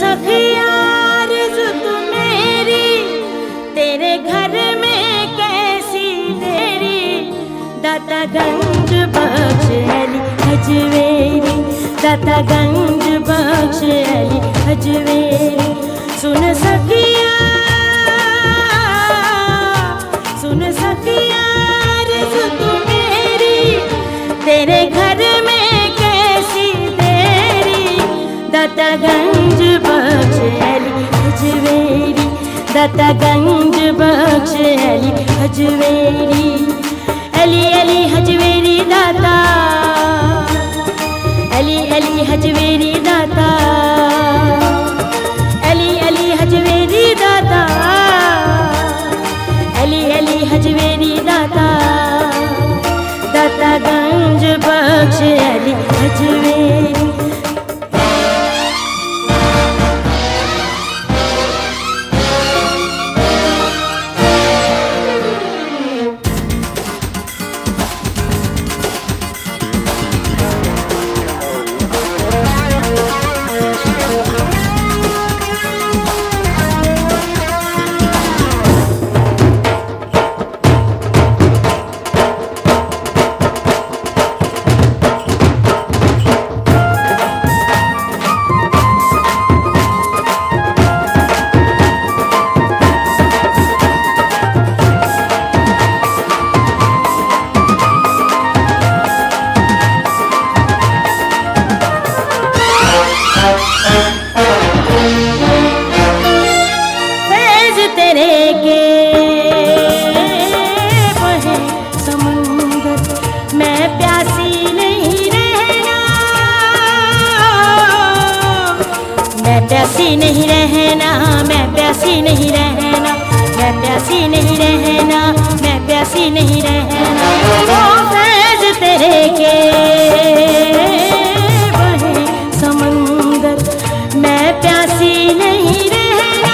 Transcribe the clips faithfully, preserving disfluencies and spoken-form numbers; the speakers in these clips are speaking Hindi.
सखिया आरज़ू तू मेरी, तेरे घर में कैसी देरी। दाता गंज बख्श अली हजवेरी, दाता गंज बख्श अली हजवेरी। सुन सखिया सुन सखिया आरज़ू तू मेरी, तेरे घर में कैसी देरी। दाता गंज बख्श अली हजवेरी, दाता गंज बख्श अली हजवेरी। अली अली हजवेरी दाता, अली अली हजवेरी दाता, अली अली हजवेरी दाता, अली अली हजवेरी दाता। दाता गंज बख्श अली हजवेरी। फैज़ तेरे के बहे समुंदर, मैं प्यासी नहीं रहना, मैं प्यासी नहीं रहना, मैं प्यासी नहीं रहना, मैं प्यासी नहीं रहना, मैं प्यासी नहीं रहना। ओ फैज़ तेरे के बहे समुंदर, मैं प्यासी नहीं रहना।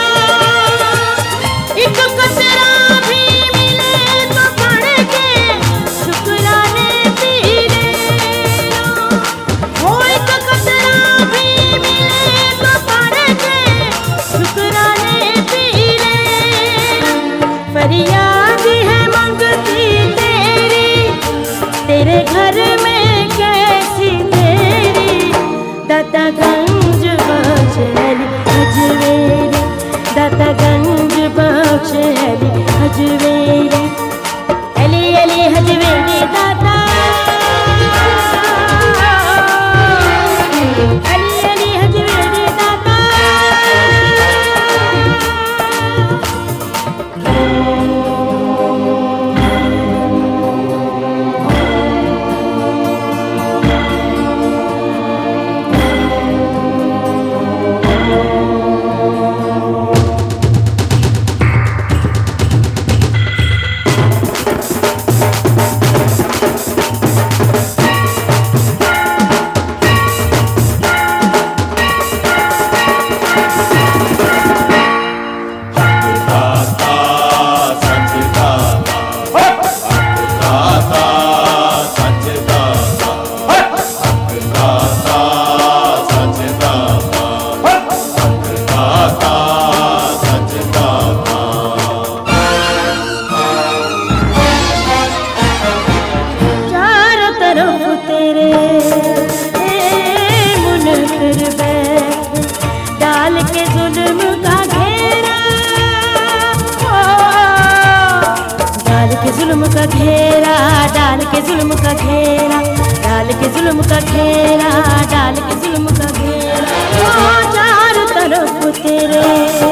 एक कतरा भी मिले तो पढ़ के शुक्राने पी लेना। हो एक कतरा भी मिले तो पढ़ के शुक्राने पी लेना। फरियाद है मंगती तेरी, तेरे घर में कैसी देरी। दाता गंज बख्श अली हजवेरी, दाता गंज बख्श अली हजवेरी। अली अली हजवेरी दाता, अली अली हजवेरी दाता। डाल के जुल्म का घेरा, डाल के जुल्म का घेरा, डाल के जुल्म का घेरा, डाल के जुल्म का घेरा, डाल के जुल्म का घेरा। ओ चारों तरफ तेरे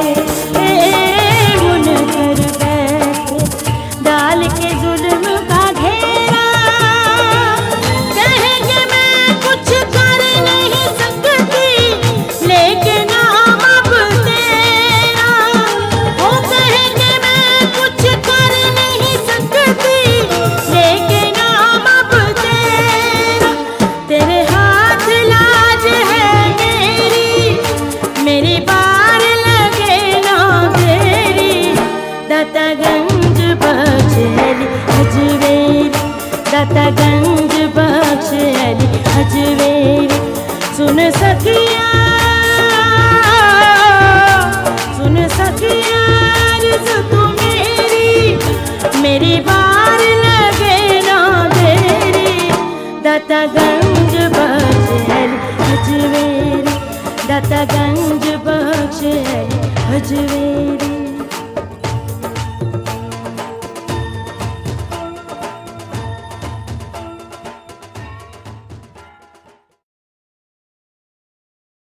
मुनकर बैठे, डाल के जुल्म का घेरा। कहेंगे मैं कुछ कर नहीं सकती, लेकिन नाम अब तेरा। वो कहेंगे मैं कुछ कर नहीं सकती, लेकिन नाम अब तेरा। तेरे हाथ लाज है मेरी, मेरी बार लगे ना तेरी। दाता गंज बख्श अली हजवेरी, दाता गंज बख्श अली हजवेरी। सुन सखिया है अजमेरी।